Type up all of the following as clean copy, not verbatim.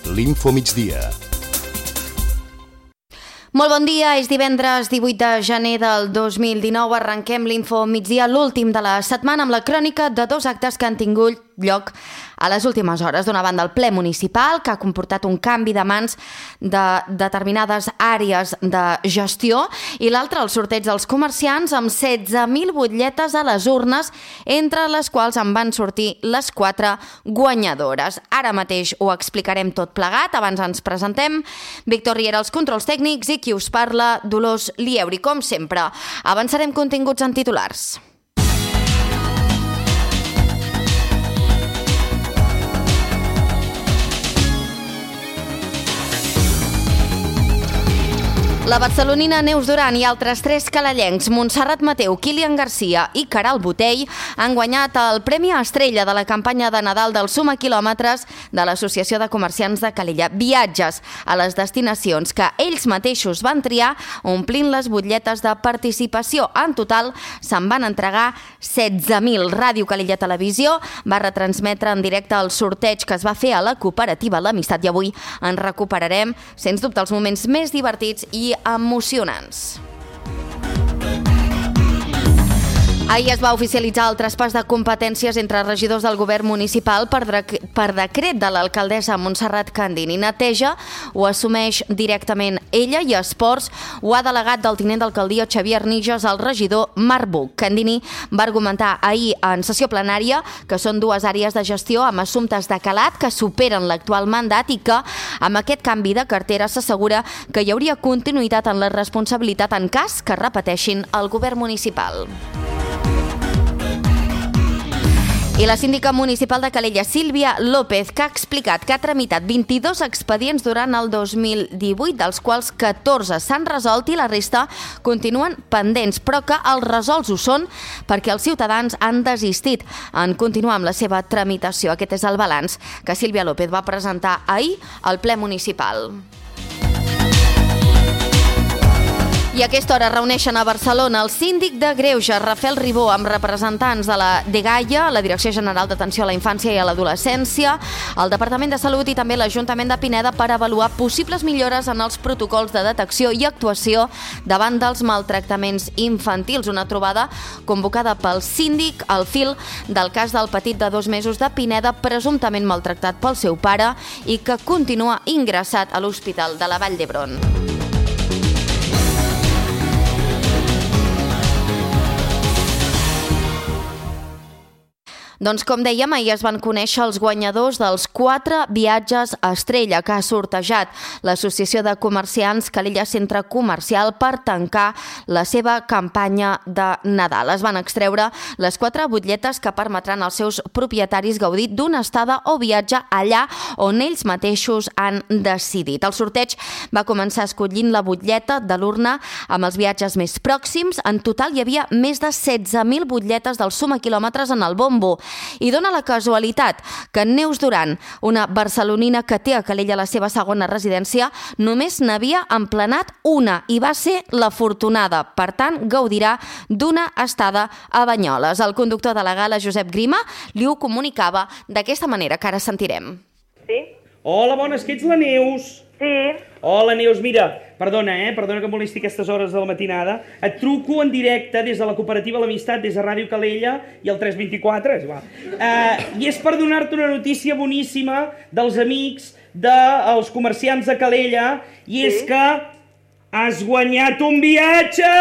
l'Infomigdia. Molt bon dia, és divendres 18 de gener del 2019. Arrenquem l'Info migdia, l'últim de la setmana, amb la crònica de dos actes que han tingut lloc a les últimes hores. D'una banda, el ple municipal, que ha comportat un canvi de mans de determinades àrees de gestió, i l'altre, el sorteig dels comerciants, amb 16.000 butlletes a les urnes, entre les quals en van sortir les 4 guanyadores. Ara mateix ho explicarem tot plegat. Abans ens presentem. Víctor Riera, els controls tècnics, i qui us parla, Dolors Lieuri. Com sempre, avançarem continguts en titulars. La barcelonina Neus Duran i altres 3 calellencs, Montserrat Mateu, Kilian Garcia i Caral Botell, han guanyat el Premi Estrella de la campanya de Nadal del Suma Quilòmetres de l'Associació de Comerciants de Calella. Viatges a les destinacions que ells mateixos van triar, omplint les butlletes de participació. En total, se'n van entregar 16.000. Ràdio Calella Televisió va retransmetre en directe el sorteig que es va fer a la cooperativa L'Amistat, i avui en recuperarem, sens dubte, els moments més divertits i emocionants. Ahir es va oficialitzar el traspàs de competències entre regidors del govern municipal per decret de l'alcaldessa Montserrat Candini. Neteja ho assumeix directament ella i Esports ho ha delegat del tinent d'alcaldia Xavier Arniges al regidor Marc Buch. Candini va argumentar ahir en sessió plenària que són 2 àrees de gestió amb assumptes de calat que superen l'actual mandat i que amb aquest canvi de cartera s'assegura que hi hauria continuïtat en la responsabilitat en cas que repeteixin el govern municipal. I la síndica municipal de Calella, Sílvia López, que ha explicat que ha tramitat 22 expedients durant el 2018, dels quals 14 s'han resolt i la resta continuen pendents, però que els resolts ho són perquè els ciutadans han desistit en continuar amb la seva tramitació. Aquest és el balanç que Sílvia López va presentar ahir al ple municipal. I a aquesta hora reuneixen a Barcelona el síndic de Greuges, Rafael Ribó, amb representants de la DGAIA, la Direcció General d'Atenció a la Infància i a l'Adolescència, el Departament de Salut i també l'Ajuntament de Pineda per avaluar possibles millores en els protocols de detecció i actuació davant dels maltractaments infantils. Una trobada convocada pel síndic al fil del cas del petit de 2 mesos de Pineda, presumptament maltractat pel seu pare i que continua ingressat a l'Hospital de la Vall d'Hebron. Doncs com dèiem, ahir es van conèixer els guanyadors dels 4 viatges a Estrella que ha sortejat l'Associació de Comerciants Calella Centre Comercial per tancar la seva campanya de Nadal. Es van extreure les 4 butlletes que permetran als seus propietaris gaudir d'una estada o viatge allà on ells mateixos han decidit. El sorteig va començar escollint la butlleta de l'urna amb els viatges més pròxims. En total hi havia més de 16.000 butlletes del Suma Quilòmetres en el bombo. I dona la casualitat que Neus Duran, una barcelonina que té a Calella la seva segona residència, només n'havia emplenat una i va ser l'afortunada. Per tant, gaudirà d'una estada a Banyoles. El conductor de la gala, Josep Grima, li ho comunicava d'aquesta manera, que ara sentirem. Sí? Hola, bones, que ets la Neus? Sí. Hola, Neus, mira, perdona que em molesti aquestes hores de la matinada. Et truco en directe des de la cooperativa L'Amistat, des de Ràdio Calella i el 324, és igual. I és per donar-te una notícia boníssima dels amics dels comerciants de Calella, i és que has guanyat un viatge!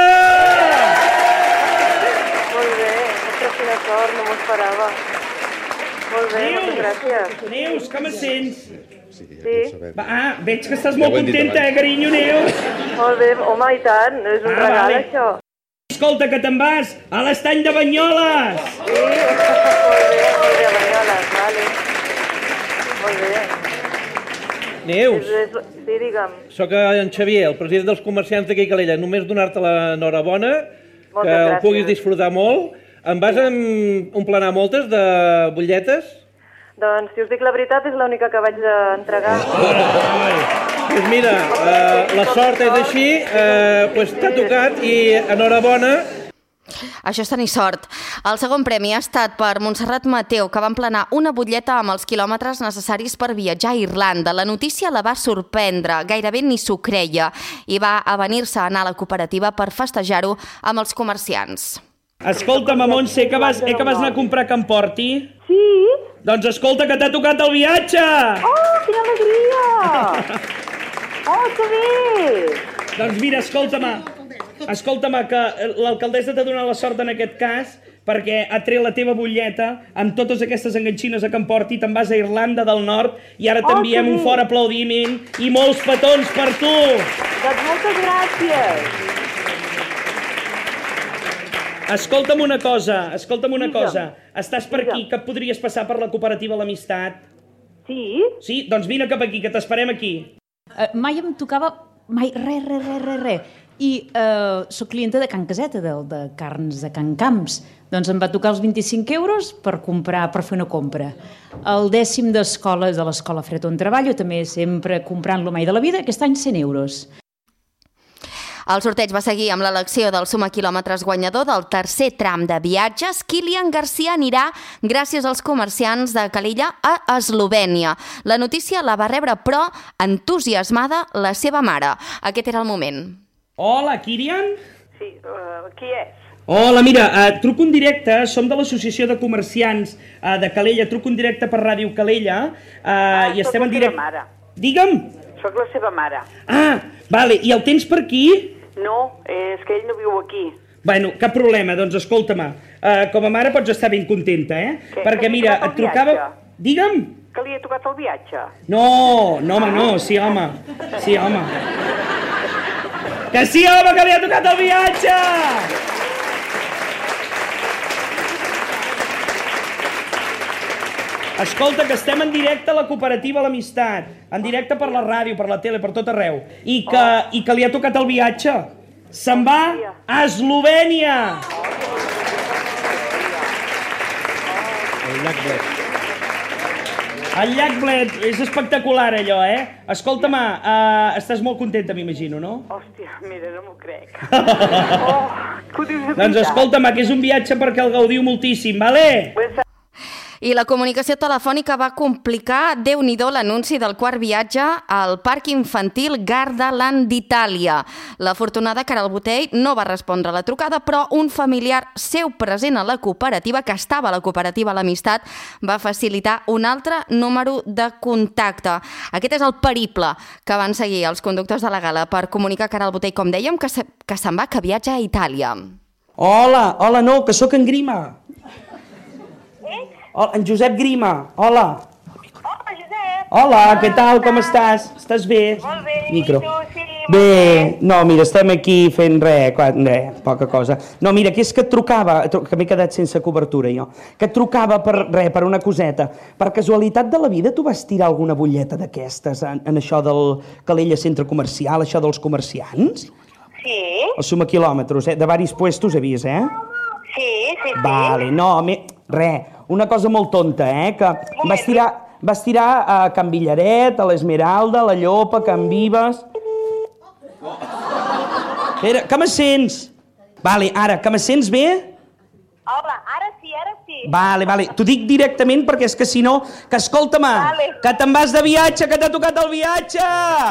Molt bé, ostres, quina sort, no m'ho esperava. Molt bé, moltes gràcies. Neus, com et sents? Sí. Veig que estàs molt contenta, carinyo, Neus? Molt bé, home, i tant, és un regal, això. Escolta, que te'n vas a l'estany de Banyoles! Sí, molt bé, a Banyoles, vale. Molt bé. Neus, Sí, digue'm. sóc en Xavier, el president dels comerciants d'aquí a Calella. Només donar-te l'enhorabona, que el puguis disfrutar molt. Em vas emplenar moltes de butlletes? Doncs, si us dic la veritat, és l'única que vaig entregar. Doncs mira, la sort és així, t'ha tocat i enhorabona. Això és tenir sort. El segon premi ha estat per Montserrat Mateu, que va emplenar una butlleta amb els quilòmetres necessaris per viatjar a Irlanda. La notícia la va sorprendre, gairebé ni s'ho creia, i va avenir-se a anar a la cooperativa per festejar-ho amb els comerciants. Escolta'm, Montse, que vas anar a comprar que em porti? Sí? Doncs escolta, que t'ha tocat el viatge! Oh, quina alegria! Oh, que bé! Doncs mira, escolta'm, que l'alcaldessa t'ha donat la sort en aquest cas perquè ha tret la teva butlleta amb totes aquestes enganxines a Can Porti, te'n vas a Irlanda del Nord i ara t'enviem un fort aplaudiment i molts petons per tu! Doncs moltes gràcies! Escolta'm una cosa. Estàs per aquí, que et podries passar per la cooperativa L'Amistat? Sí? Sí? Doncs vine cap aquí, que t'esperem aquí. Mai em tocava... Mai, res. I soc clienta de Can Caseta, de carns de Can Camps. Doncs em va tocar els 25 euros per fer una compra. El 10è d'escola, de l'escola Fred on treballo, també sempre comprant-lo mai de la vida, aquest any 100 euros. El sorteig va seguir amb l'elecció del suma quilòmetres guanyador del tercer tram de viatges. Kilian Garcia anirà, gràcies als comerciants de Calella, a Eslovènia. La notícia la va rebre, però, entusiasmada, la seva mare. Aquest era el moment. Hola, Kilian? Sí, qui és? Hola, mira, truco en directe, som de l'Associació de Comerciants de Calella, truco en directe per Ràdio Calella i estem en directe... Soc la seva mare. Digue'm? Soc la seva mare. Ah, vale, i el tens per aquí? No, és que ell no viu aquí. Bueno, cap problema, doncs escolta-me, com a mare pots estar ben contenta, Perquè mira, et trucava... Digue'm? Que li ha tocat el viatge? No, home, no, sí, home. Que sí, home, que li ha tocat el viatge! Escolta, que estem en directe a la cooperativa L'Amistat, en directe per la ràdio, per la tele, per tot arreu, i que li ha tocat el viatge. Se'n va a Eslovènia! El llac Bled, és espectacular allò, Escolta-me, estàs molt contenta, m'imagino, no? Hòstia, mira, no m'ho crec. Que ho dius de veritat. Doncs escolta-me, que és un viatge perquè el gaudiu moltíssim, vale? I la comunicació telefònica va complicar, Déu-n'hi-do, l'anunci del quart viatge al Parc Infantil Gardaland d'Itàlia. L'afortunada Caral Botell no va respondre a la trucada, però un familiar seu present a la cooperativa, que estava a la cooperativa L'Amistat, va facilitar un altre número de contacte. Aquest és el periple que van seguir els conductors de la gala per comunicar a Caral Botell, com dèiem, que se'n va, que viatja a Itàlia. Hola, no, que sóc en Grima. Hola, en Josep Grima, hola. Hola, Josep. Hola, què tal, com estàs? Estàs bé? Molt bé, Micro. i tu, sí, Bé, no, mira, estem aquí fent res, poca cosa. No, mira, que és que et trucava, que m'he quedat sense cobertura jo, que et trucava per una coseta. Per casualitat de la vida tu vas tirar alguna butlleta d'aquestes en això del Calella Centre Comercial, això dels comerciants? Sí. El suma quilòmetres, de varis puestos he vist, Sí. Vale, no, una cosa molt tonta, que vas tirar a Can Villaret, a l'Esmeralda, a la Llopa, a Can Vives... Espera, que me sents? Vale, ara, que me sents bé? Hola, ara sí. Vale, t'ho dic directament perquè és que si no, que escolta-me, que te'n vas de viatge, que t'ha tocat el viatge!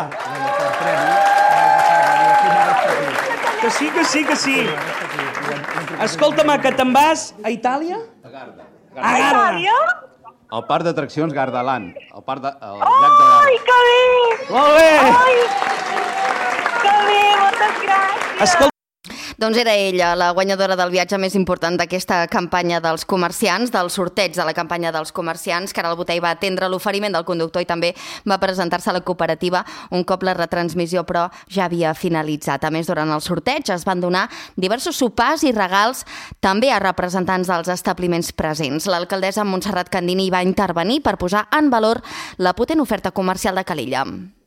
Que sí. Escolta-me, que te'n vas a Itàlia? A Garda. Al parc d'atraccions Gardaland, al llac de Garda. Ai, que bé! Molt bé! Ai, que bé, moltes gràcies! Escolta... Doncs era ella, la guanyadora del viatge més important d'aquesta campanya dels comerciants, del sorteig de la campanya dels comerciants. Caral Botell va atendre l'oferiment del conductor i també va presentar-se a la cooperativa un cop la retransmissió, però ja havia finalitzat. A més, durant el sorteig es van donar diversos sopars i regals també a representants dels establiments presents. L'alcaldessa Montserrat Candini va intervenir per posar en valor la potent oferta comercial de Calella.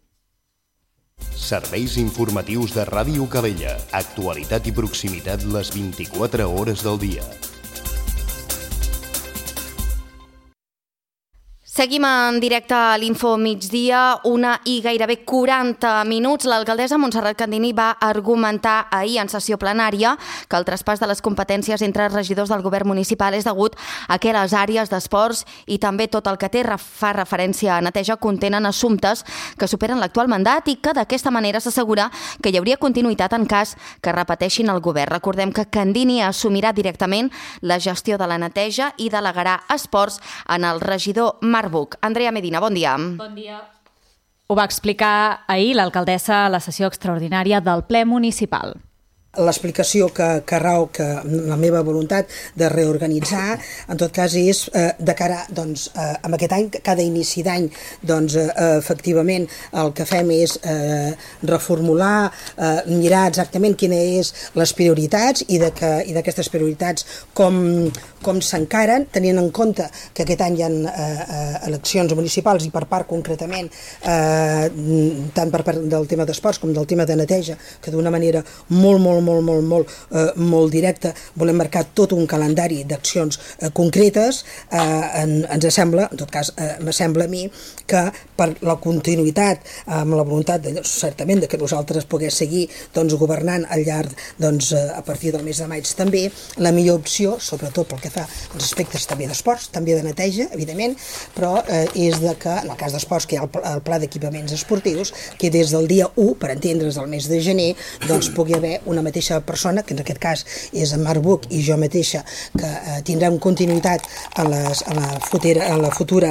Serveis informatius de Ràdio Calella. Actualitat i proximitat les 24 hores del dia. Seguim en directe a l'Info Migdia, 1 i gairebé 40 minuts. L'alcaldessa Montserrat Candini va argumentar ahir en sessió plenària que el traspàs de les competències entre regidors del govern municipal és degut a que les àrees d'esports i també tot el que fa referència a neteja contenen assumptes que superen l'actual mandat i que d'aquesta manera s'assegura que hi hauria continuïtat en cas que repeteixin el govern. Recordem que Candini assumirà directament la gestió de la neteja i delegarà esports en el regidor Marbuc. Andrea Medina, bon dia. Bon dia. Ho va explicar ahir l'alcaldessa a la sessió extraordinària del ple municipal. L'explicació que rau que la meva voluntat de reorganitzar, en tot cas, és de cara, doncs, amb aquest any, cada inici d'any, doncs, efectivament, el que fem és reformular, mirar exactament quines és les prioritats i d'aquestes prioritats com s'encaren, tenint en compte que aquest any hi ha eleccions municipals i per part, concretament, tant per part del tema d'esports com del tema de neteja, que d'una manera molt directa volem marcar tot un calendari d'accions concretes. Ens sembla, en tot cas m'assembla a mi, que per la continuïtat, amb la voluntat certament de que nosaltres pogués seguir governant al llarg, a partir del mes de maig també, la millor opció, sobretot pel que fa als aspectes també d'esports, també de neteja, evidentment, però és que, en el cas d'esports, que hi ha el pla d'equipaments esportius, que des del dia 1, per entendre's, del mes de gener, doncs pugui haver una mateixa persona, que en aquest cas és en Marbuc i jo mateixa, que tindrem continuïtat en la futura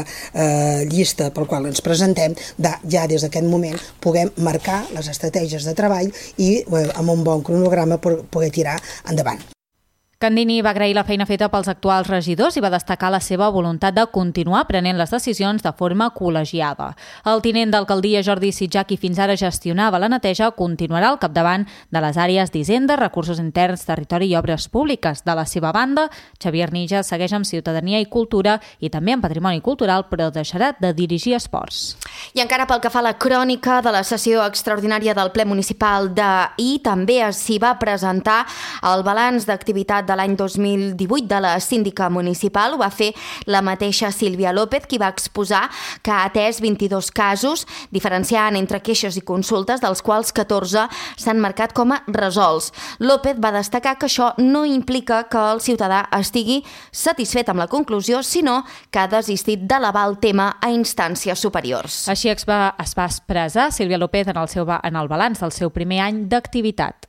llista pel qual ens presentem, ja des d'aquest moment puguem marcar les estratègies de treball i amb un bon cronograma poder tirar endavant. Candini va agrair la feina feta pels actuals regidors i va destacar la seva voluntat de continuar prenent les decisions de forma col·legiada. El tinent d'alcaldia Jordi Sitjà, qui fins ara gestionava la neteja, continuarà al capdavant de les àrees d'Hisenda, Recursos Interns, Territori i Obres Públiques. De la seva banda, Xavier Nija segueix amb Ciutadania i Cultura i també amb Patrimoni Cultural, però deixarà de dirigir esports. I encara pel que fa a la crònica de la sessió extraordinària del ple municipal d'ahir, també s'hi va presentar el balanç d'activitat de l'any 2018 de la síndica municipal. Ho va fer la mateixa Sílvia López, qui va exposar que ha atès 22 casos, diferenciant entre queixes i consultes, dels quals 14 s'han marcat com a resolts. López va destacar que això no implica que el ciutadà estigui satisfet amb la conclusió, sinó que ha desistit d'elevar el tema a instàncies superiors. Així es va expressar Sílvia López en el balanç del seu primer any d'activitat.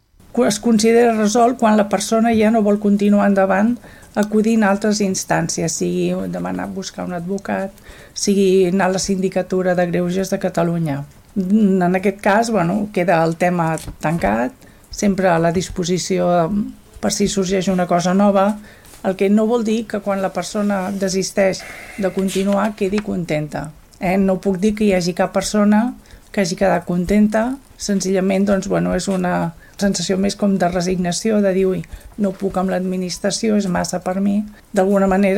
Es considera resolt quan la persona ja no vol continuar endavant acudint a altres instàncies, sigui demanar buscar un advocat, sigui anar a la Sindicatura de Greuges de Catalunya. En aquest cas, queda el tema tancat, sempre a la disposició per si sorgeix una cosa nova, el que no vol dir que quan la persona desisteix de continuar quedi contenta. No puc dir que hi hagi cap persona que hagi quedat contenta, senzillament és una sensació més com de resignació, de dir, no puc amb l'administració, és massa per mi. D'alguna manera,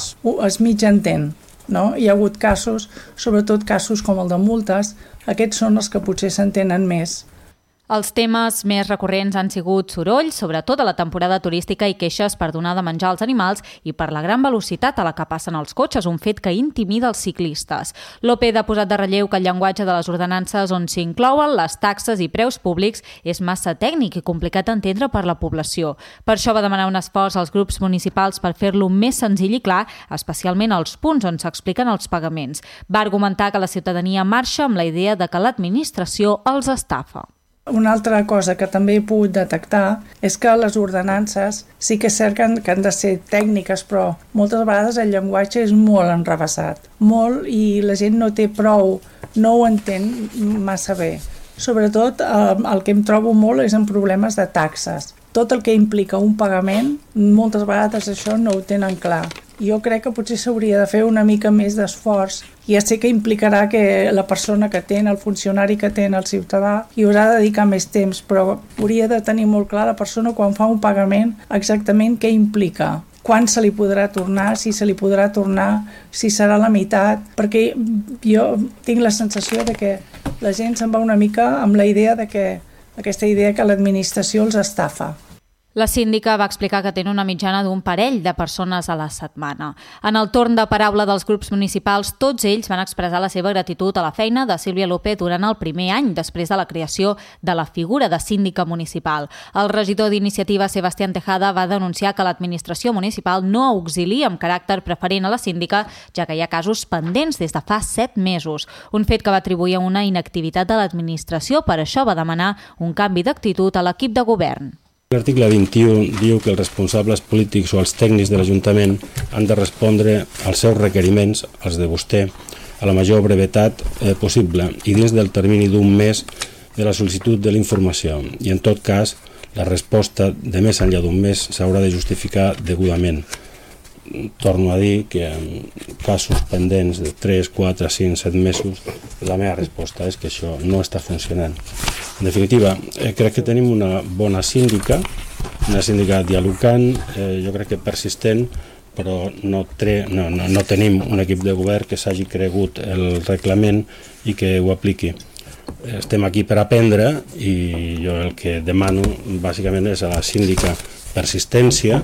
es mig entén, no? Hi ha hagut casos, sobretot casos com el de multes, aquests són els que potser s'entenen més. Els temes més recurrents han sigut soroll, sobretot a la temporada turística, i queixes per donar de menjar als animals i per la gran velocitat a la que passen els cotxes, un fet que intimida els ciclistes. López ha posat de relleu que el llenguatge de les ordenances on s'inclouen les taxes i preus públics és massa tècnic i complicat d'entendre per la població. Per això va demanar un esforç als grups municipals per fer-lo més senzill i clar, especialment als punts on s'expliquen els pagaments. Va argumentar que la ciutadania marxa amb la idea de que l'administració els estafa. Una altra cosa que també he pogut detectar és que les ordenances sí que és cert que han de ser tècniques, però moltes vegades el llenguatge és molt enrevessat, molt, i la gent no té prou, no ho entén massa bé. Sobretot el que em trobo molt és en problemes de taxes. Tot el que implica un pagament, moltes vegades això no ho tenen clar. Jo crec que potser s'hauria de fer una mica més d'esforç. Ja sé que implicarà que la persona que té, el funcionari que té, el ciutadà, hi haurà de dedicar més temps, però hauria de tenir molt clar la persona quan fa un pagament exactament què implica. Quan se li podrà tornar, si se li podrà tornar, si serà la meitat, perquè jo tinc la sensació de que la gent se'n va una mica amb la idea de que aquesta idea que l'administració els estafa. La síndica va explicar que tenen una mitjana d'un parell de persones a la setmana. En el torn de paraula dels grups municipals, tots ells van expressar la seva gratitud a la feina de Sílvia López durant el primer any després de la creació de la figura de síndica municipal. El regidor d'Iniciativa, Sebastián Tejada, va denunciar que l'administració municipal no auxilia amb caràcter preferent a la síndica, ja que hi ha casos pendents des de fa 7 mesos. Un fet que va atribuir a una inactivitat de l'administració, per això va demanar un canvi d'actitud a l'equip de govern. L'article 21 diu que els responsables polítics o els tècnics de l'Ajuntament han de respondre als seus requeriments, els de vostè, a la major brevetat possible i dins del termini d'un mes de la sol·licitud de la informació. I en tot cas, la resposta de més enllà d'un mes s'haurà de justificar degudament. Torno a dir que en casos pendents de 3, 4, 5, 7 mesos, la meva resposta és que això no està funcionant. En definitiva, crec que tenim una bona síndica, una síndica dialogant, jo crec que persistent, però no tenim un equip de govern que s'hagi cregut el reglament i que ho apliqui. Estem aquí per aprendre i jo el que demano bàsicament és a la síndica persistència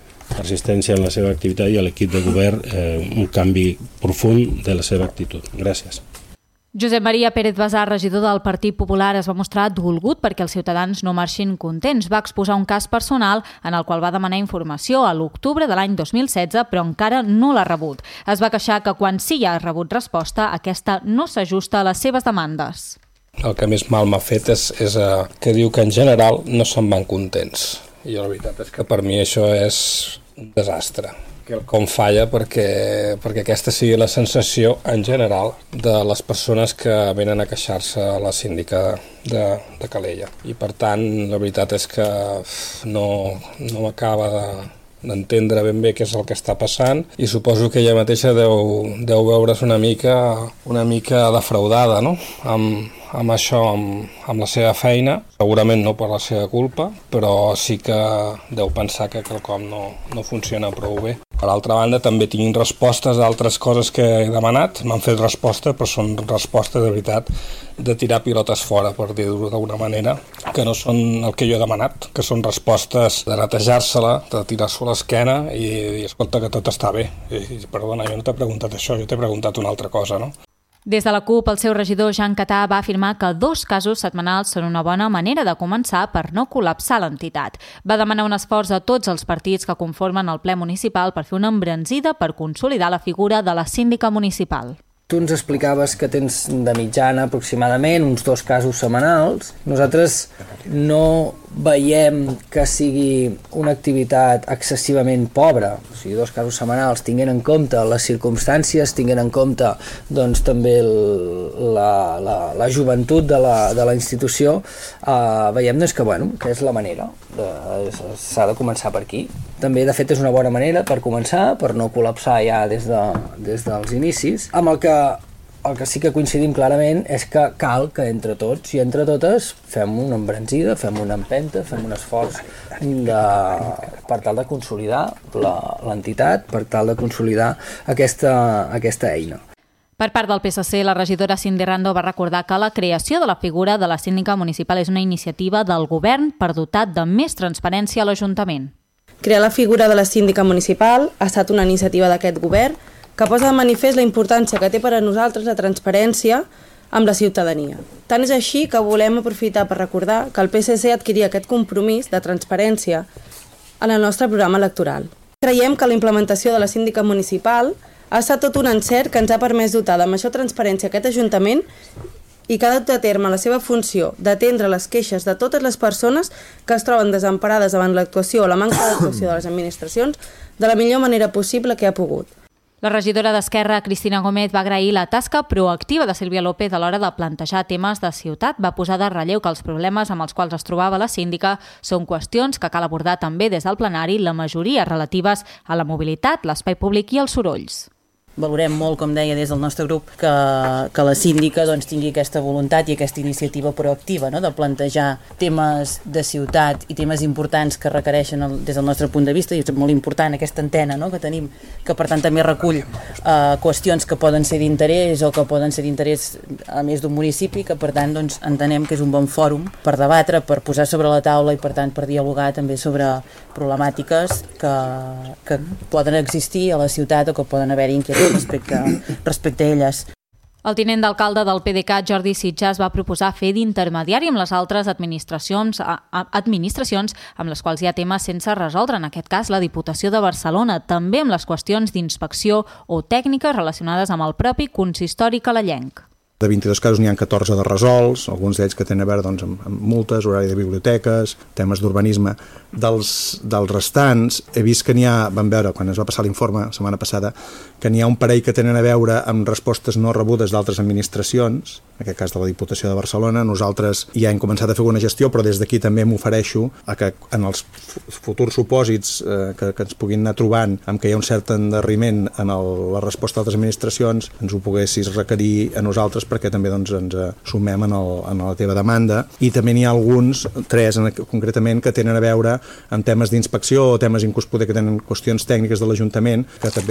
en la seva activitat i a l'equip de govern un canvi profund de la seva actitud. Gràcies. Josep Maria Pérez Basà, regidor del Partit Popular, es va mostrar dolgut perquè els ciutadans no marxin contents. Va exposar un cas personal en el qual va demanar informació a l'octubre de l'any 2016, però encara no l'ha rebut. Es va queixar que quan sí ha rebut resposta, aquesta no s'ajusta a les seves demandes. El que més mal m'ha fet és que diu que en general no se'n van contents. I la veritat és que per mi això és un desastre. Com falla perquè aquesta sigui la sensació en general de les persones que venen a queixar-se a la síndica de Calella. I per tant, la veritat és que no m'acaba d'entendre ben bé què és el que està passant i suposo que ella mateixa deu veure's una mica defraudada, no? Amb això, amb la seva feina, segurament no per la seva culpa, però sí que deu pensar que quelcom no funciona prou bé. Per altra banda, també tinc respostes d'altres coses que he demanat, m'han fet resposta, però són respostes de veritat de tirar pilotes fora, per dir-ho d'alguna manera, que no són el que jo he demanat, que són respostes de netejar-se-la, de tirar-s'ho a l'esquena i dir, escolta, que tot està bé. I, perdona, jo no t'he preguntat això, jo t'he preguntat una altra cosa, no? Des de la CUP, el seu regidor Jean Catà va afirmar que 2 casos setmanals són una bona manera de començar per no col·lapsar l'entitat. Va demanar un esforç a tots els partits que conformen el ple municipal per fer una embranzida per consolidar la figura de la síndica municipal. Tu ens explicaves que tens de mitjana aproximadament uns 2 casos setmanals. Nosaltres no veiem que sigui una activitat excessivament pobra, o sigui, 2 casos setmanals, tinguent en compte les circumstàncies, tinguent en compte doncs, també la joventut de la institució, veiem doncs, que és la manera, s'ha de començar per aquí. També, de fet, és una bona manera per començar, per no col·lapsar ja des dels inicis, amb el que sí que coincidim clarament és que cal que entre tots i entre totes fem una embranzida, fem una empenta, fem un esforç per tal de consolidar l'entitat, per tal de consolidar aquesta eina. Per part del PSC, la regidora Cindy Rando va recordar que la creació de la figura de la síndica municipal és una iniciativa del govern per dotar de més transparència a l'Ajuntament. Crear la figura de la síndica municipal ha estat una iniciativa d'aquest govern que posa de manifest la importància que té per a nosaltres la transparència amb la ciutadania. Tant és així que volem aprofitar per recordar que el PSC adquiria aquest compromís de transparència en el nostre programa electoral. Creiem que la implementació de la síndica municipal ha estat tot un encert que ens ha permès dotar de major transparència a aquest Ajuntament i que ha dut a terme la seva funció d'atendre les queixes de totes les persones que es troben desemparades davant l'actuació o la manca d'actuació de les administracions de la millor manera possible que ha pogut. La regidora d'Esquerra, Cristina Gómez, va agrair la tasca proactiva de Sílvia López a l'hora de plantejar temes de ciutat. Va posar de relleu que els problemes amb els quals es trobava la síndica són qüestions que cal abordar també des del plenari, la majoria relatives a la mobilitat, l'espai públic i els sorolls. valorem molt, com deia, des del nostre grup, que la síndica tingui aquesta voluntat i aquesta iniciativa proactiva, no?, de plantejar temes de ciutat i temes importants que requereixen des del nostre punt de vista, i és molt important aquesta antena, no?, que tenim, que per tant també recull qüestions que poden ser d'interès o que poden ser d'interès a més d'un municipi, que per tant entenem que és un bon fòrum per debatre, per posar sobre la taula i per tant per dialogar també sobre problemàtiques que poden existir a la ciutat o que poden haver-hi inquietuds respecte a elles. El tinent d'alcalde del PDeCAT, Jordi Sitjas, va proposar fer d'intermediari amb les altres administracions amb les quals hi ha temes sense resoldre, en aquest cas la Diputació de Barcelona, també amb les qüestions d'inspecció o tècniques relacionades amb el propi consistori calellenc. De 22 casos n'hi ha 14 de resolts, alguns d'ells que tenen a veure amb multes, horari de biblioteques, temes d'urbanisme. Dels restants, he vist que n'hi ha, vam veure quan es va passar l'informe la setmana passada, que n'hi ha un parell que tenen a veure amb respostes no rebudes d'altres administracions, en aquest cas de la Diputació de Barcelona. Nosaltres ja hem començat a fer una gestió, però des d'aquí també m'ofereixo a que en els futurs supòsits que ens puguin anar trobant amb que hi ha un cert endarreriment en la resposta d'altres administracions, ens ho poguessis requerir a nosaltres perquè també ens sumem en la teva demanda. I també n'hi ha alguns, 3 concretament, que tenen a veure amb temes d'inspecció o temes inclús poder que tenen qüestions tècniques de l'Ajuntament, que també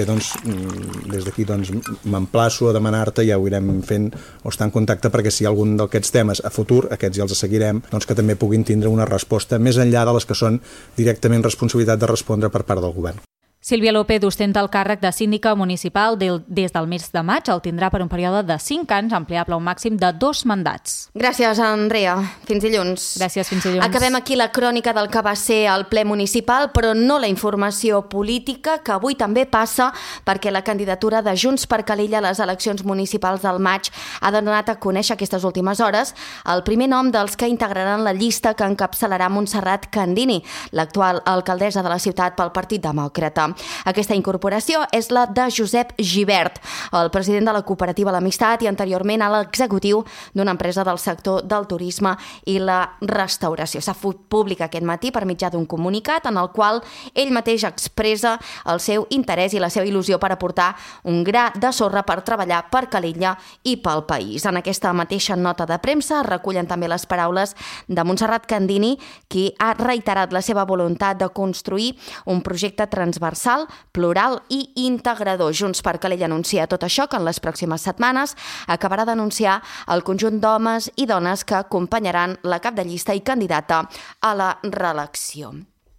des d'aquí m'emplaço a demanar-te, ja ho irem fent o estar en contacte, perquè si hi ha algun d'aquests temes a futur, aquests ja els seguirem, que també puguin tindre una resposta més enllà de les que són directament responsabilitat de respondre per part del govern. Sílvia López ostenta el càrrec de síndica municipal des del mes de maig. El tindrà per un període de 5 anys, ampliable a un màxim de 2 mandats. Gràcies, Andrea. Fins dilluns. Gràcies, fins dilluns. Acabem aquí la crònica del que va ser el ple municipal, però no la informació política, que avui també passa perquè la candidatura de Junts per Calella a les eleccions municipals del maig ha donat a conèixer aquestes últimes hores el primer nom dels que integraran la llista que encapçalarà Montserrat Candini, l'actual alcaldessa de la ciutat pel Partit Demòcrata. Aquesta incorporació és la de Josep Gibert, el president de la cooperativa L'Amistat i anteriorment a l'executiu d'una empresa del sector del turisme i la restauració. S'ha fet públic aquest matí per mitjà d'un comunicat en el qual ell mateix expressa el seu interès i la seva il·lusió per aportar un gra de sorra per treballar per Calella i pel país. En aquesta mateixa nota de premsa es recullen també les paraules de Montserrat Candini, qui ha reiterat la seva voluntat de construir un projecte transversal, plural i integrador. Junts per Calella anuncia tot això que en les pròximes setmanes acabarà d'anunciar el conjunt d'homes i dones que acompanyaran la cap de llista i candidata a la reelecció.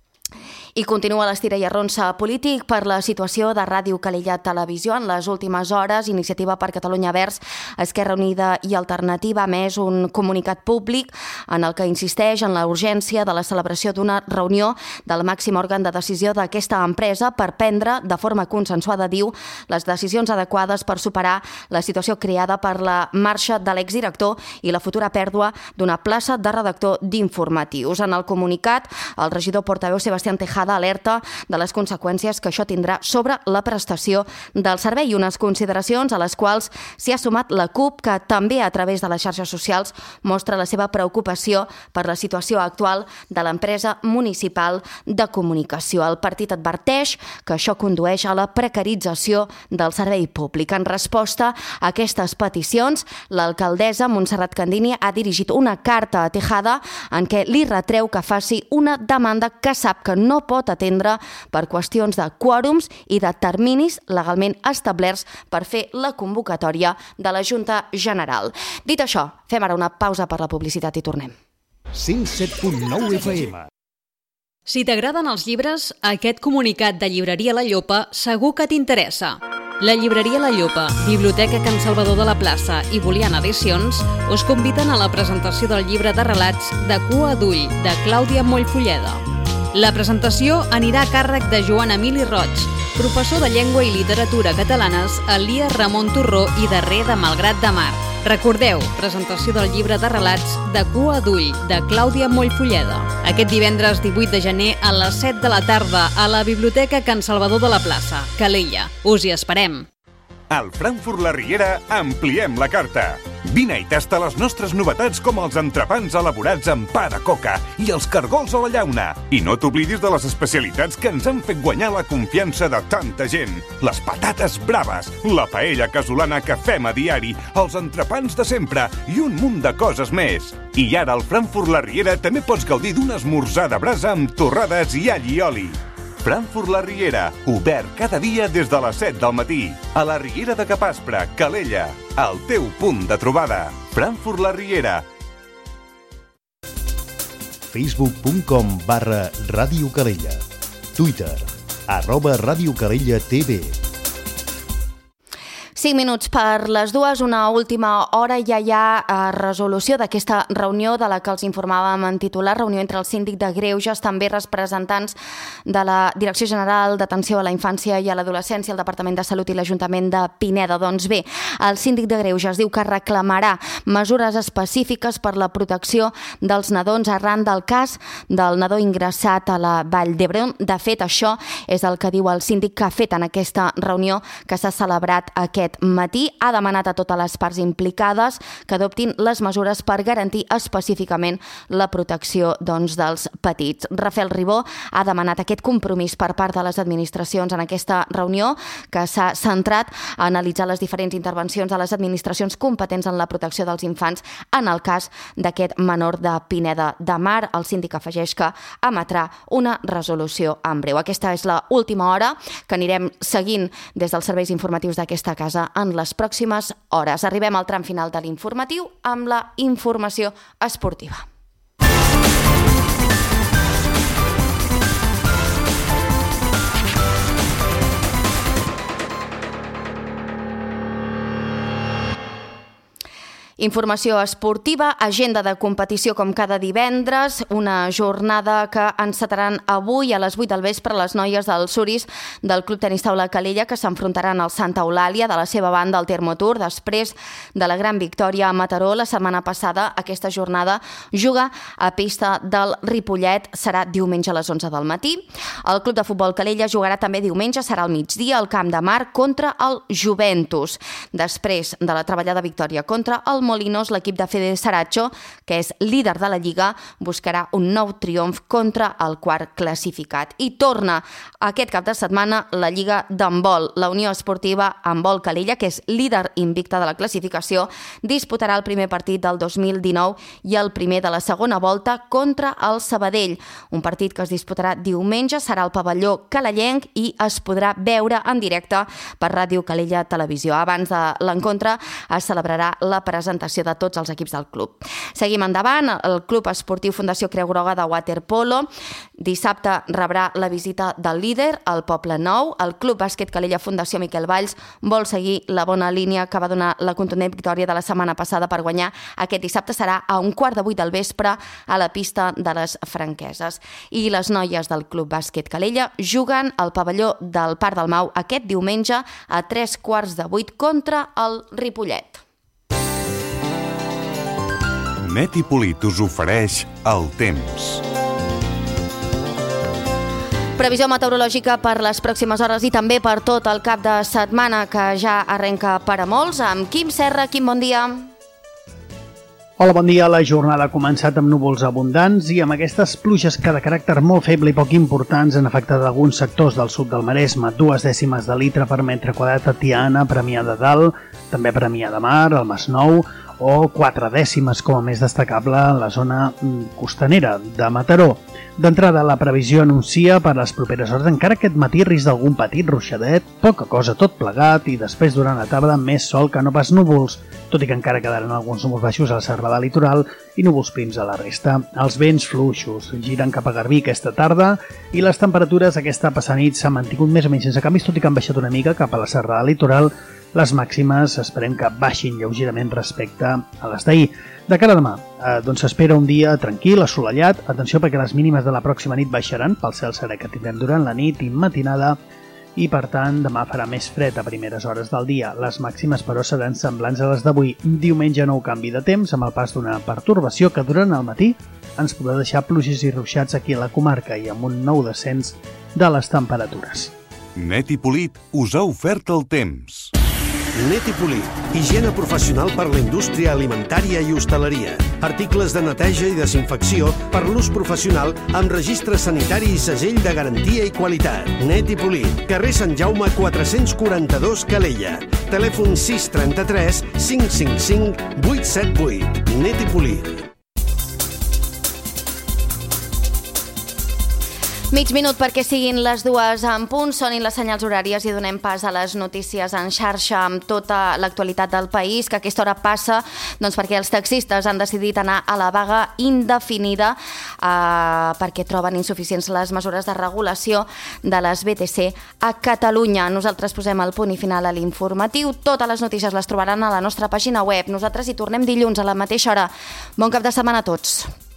I continua l'estira i arronsa polític per la situació de Ràdio Calella Televisió. En les últimes hores, Iniciativa per Catalunya Verds, Esquerra Unida i Alternativa ha emès un comunicat públic en el que insisteix en la urgència de la celebració d'una reunió del màxim òrgan de decisió d'aquesta empresa per prendre de forma consensuada, diu, les decisions adequades per superar la situació creada per la marxa de l'exdirector i la futura pèrdua d'una plaça de redactor d'informatius. En el comunicat, el regidor portaveu Sebastián Tejada alerta de les conseqüències que això tindrà sobre la prestació del servei i unes consideracions a les quals s'hi ha sumat la CUP, que també a través de les xarxes socials mostra la seva preocupació per la situació actual de l'empresa municipal de comunicació. El partit adverteix que això condueix a la precarització del servei públic. En resposta a aquestes peticions, l'alcaldessa Montserrat Candini ha dirigit una carta a Tejada en què li retreu que faci una demanda que sap que no pot atendre per qüestions de quòrums i de terminis legalment establerts per fer la convocatòria de la Junta General. Dit això, fem ara una pausa per la publicitat i tornem. 107.9 FM. Si t'agraden els llibres, aquest comunicat de Llibreria La Llopa segur que t'interessa. La Llibreria La Llopa, Biblioteca Can Salvador de la Plaça i Boliana Edicions us conviden a la presentació del llibre de relats De cua d'ull, de Clàudia Mollfulleda. La presentació anirà a càrrec de Joan Emili Roig, professor de Llengua i Literatura Catalanes a l'IA Ramon Torró i darrer de Malgrat de Mar. Recordeu, presentació del llibre de relats De cua d'ull, de Clàudia Mollfulleda. Aquest divendres 18 de gener a les 7 de la tarda a la Biblioteca Can Salvador de la Plaça, Calella. Us hi esperem. Al Frankfurt La Riera ampliem la carta. Vine i tasta les nostres novetats com els entrepans elaborats amb pa de coca i els cargols a la llauna. I no t'oblidis de les especialitats que ens han fet guanyar la confiança de tanta gent. Les patates braves, la paella casolana que fem a diari, els entrepans de sempre i un munt de coses més. I ara al Frankfurt La Riera també pots gaudir d'un esmorzar de brasa amb torrades i all i oli. Frankfurt La Riera, obert cada dia des de les 7 del matí. A la Riera de Capaspre, Calella, el teu punt de trobada. Frankfurt La Riera. Facebook.com/Ràdio Calella. Twitter, @Ràdio Calella TV. 5 minuts per les 2, una última hora, ja hi ha resolució d'aquesta reunió de la que els informàvem en titular, reunió entre el síndic de Greuges, també representants de la Direcció General d'Atenció a la Infància i a l'Adolescència, el Departament de Salut i l'Ajuntament de Pineda. Doncs bé, el síndic de Greuges diu que reclamarà mesures específiques per la protecció dels nadons arran del cas del nadó ingressat a la Vall d'Hebron. De fet, això és el que diu el síndic que ha fet en aquesta reunió que s'ha celebrat aquest matí. Ha demanat a totes les parts implicades que adoptin les mesures per garantir específicament la protecció dels petits. Rafael Ribó ha demanat aquest compromís per part de les administracions en aquesta reunió, que s'ha centrat a analitzar les diferents intervencions de les administracions competents en la protecció dels infants en el cas d'aquest menor de Pineda de Mar. El síndic afegeix que emetrà una resolució en breu. Aquesta és l'última hora que anirem seguint des dels serveis informatius d'aquesta casa en les pròximes hores. Arribem al tram final de l'informatiu amb la informació esportiva. Informació esportiva, agenda de competició com cada divendres, una jornada que encetaran avui a les 8 del vespre les noies del Suris del Club Tenis Taula Calella, que s'enfrontaran al Santa Eulàlia de la seva banda al Termotour després de la gran victòria a Mataró la setmana passada. Aquesta jornada juga a pista del Ripollet, serà diumenge a les 11 del matí. El Club de Futbol Calella jugarà també diumenge, serà al migdia, al Camp de Mar contra el Juventus. Després de la treballada victòria contra el Molinos, l'equip de Fede Saracho, que és líder de la Lliga, buscarà un nou triomf contra el quart classificat. I torna aquest cap de setmana la Lliga d'handbol. La Unió Esportiva Handbol Calella, que és líder invicta de la classificació, disputarà el primer partit del 2019 i el primer de la segona volta contra el Sabadell. Un partit que es disputarà diumenge, serà al pavelló calellenc i es podrà veure en directe per Ràdio Calella Televisió. Abans de l'encontre es celebrarà la presentació de tots els equips del club. Seguim endavant. El Club Esportiu Fundació Creu Groga de waterpolo dissabte rebrà la visita del líder, el Poble Nou. El Club Bàsquet Calella Fundació Miquel Valls vol seguir la bona línia que va donar la contundent victòria de la setmana passada per guanyar. Aquest dissabte serà a 7:15 del vespre a la pista de les Franqueses. I les noies del Club Bàsquet Calella juguen al pavelló del Parc del Mau aquest diumenge a 7:15 contra el Ripollet. Net i Polit us ofereix el temps. Previsió meteorològica per les pròximes hores i també per tot el cap de setmana que ja arrenca per a molts. Amb Quim Serra. Quim, bon dia. Hola, bon dia. La jornada ha començat amb núvols abundants i amb aquestes pluges que de caràcter molt feble i poc importants han afectat alguns sectors del sud del Maresme. 2 dècimes de litre per metre quadrat a Tiana, Premià de Dalt, també Premià de Mar, al Masnou, o 4 dècimes com a més destacable en la zona costanera de Mataró. D'entrada, la previsió anuncia per les properes hores encara aquest matí risc d'algun petit ruixadet, poca cosa tot plegat i després durant la tarda més sol que no pas núvols, tot i que encara quedaran alguns núvols baixos a la serralada litoral i núvols prims a la resta. Els vents fluixos giren cap a Garbí aquesta tarda i les temperatures aquesta passada nit s'han mantingut més o menys sense canvis, tot i que han baixat una mica cap a la serralada litoral. Les màximes esperem que baixin lleugerament respecte a les d'ahir. De cara a demà, doncs s'espera un dia tranquil, assolellat. Atenció perquè les mínimes de la pròxima nit baixaran pel cel serè que tindrem durant la nit i matinada i, per tant, demà farà més fred a primeres hores del dia. Les màximes, però, seran semblants a les d'avui. Diumenge nou canvi de temps amb el pas d'una pertorbació que durant el matí ens podrà deixar pluges i ruixats aquí a la comarca i amb un nou descens de les temperatures. Net i Polit us ha ofert el temps. Net i Polit. Higiene professional per la indústria alimentària i hostaleria. Articles de neteja i desinfecció per l'ús professional amb registre sanitari i segell de garantia i qualitat. Net i Polit. Carrer Sant Jaume 442 Calella. Telèfon 633 555 878. Net i Polit. Mig minut perquè siguin les 2 en punt, sonin les senyals horàries i donem pas a les notícies en xarxa amb tota l'actualitat del país, que a aquesta hora passa perquè els taxistes han decidit anar a la vaga indefinida perquè troben insuficients les mesures de regulació de les BTC a Catalunya. Nosaltres posem el punt i final a l'informatiu. Totes les notícies les trobaran a la nostra pàgina web. Nosaltres hi tornem dilluns a la mateixa hora. Bon cap de setmana a tots.